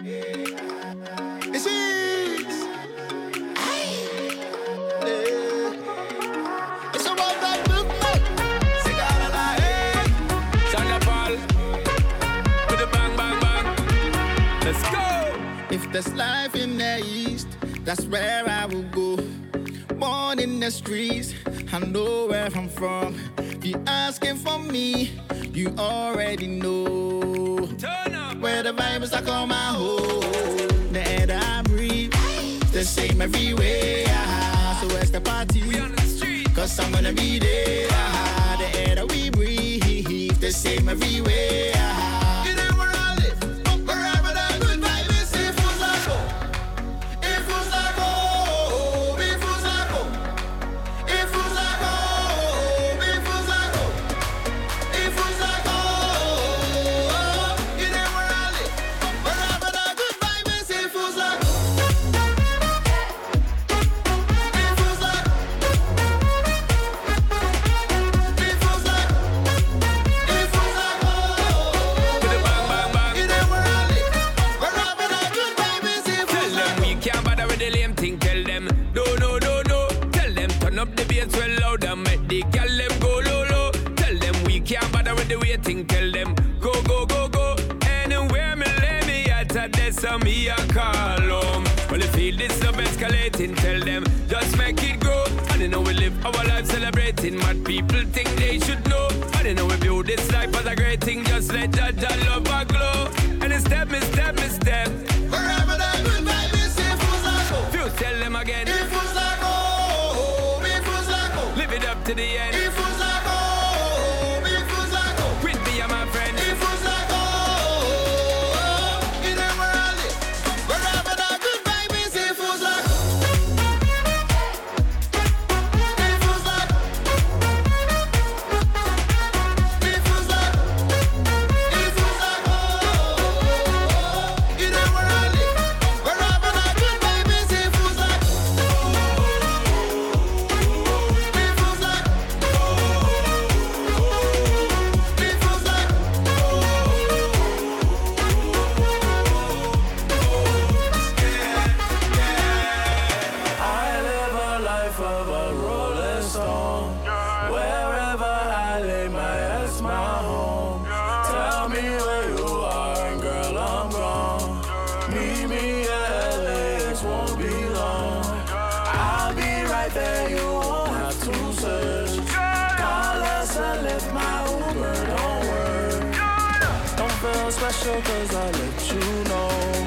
This is. It's about that movement. Cigar a la hey. Shonda Paul. With the bang, bang, bang. Let's go. If there's life in the east, that's where I will go. Born in the streets, I know where I'm from. If you're asking for me, you already know. Turn up. Where the vibes I call my home. The air that I breathe, the same everywhere. So where's the party? We on the street. Cause I'm gonna be there. The air that we breathe, the same everywhere. You know where I live, wherever the good vibe is. It feels like home. It feels like home. It feels like home. It feels like home. It feels like home. It feels like home. You know where I live, wherever the good vibe is. It feels like home. It feels like. It feels like. It feels like home. With the bang, bang, bang. You know where I live, wherever the good vibe is. It Tell feels them like. we can't bother with the lame thing. Tell them no, no, no, no. Tell them turn up the bass well loud and make the girl them go low, low. Tell them we can't bother with the waiting. Tell them go, go, go, go. Anywhere me lay me at a desk and me a call home. Well, if feel this love escalating, tell them just make it grow. And you know we live our life celebrating what people think they should know. And you know we view this life as a great thing. Just let that love a glow. And it's step, me step, me step. Wherever the good vibe is, it feels like home. Few tell them again. It feels like home. It feels like home. Live it up to the end. It feels like home. It feels like home. With me and my friend. It feels like home. You know where I live, wherever the good vibe is, it feels like home. It feels like. It feels like. It feels like home. You know where I live, wherever the good vibe is, it feels like. It feels like. It feels like. I live a life of a rolling stone. Wherever I lay my head's my home. Tell me where you are, and girl, I'm gone. Meet me at LAX, won't be long. I'll be right there, you won't have to search. Call us and lift my Uber, don't worry. Don't feel special cause I let you know.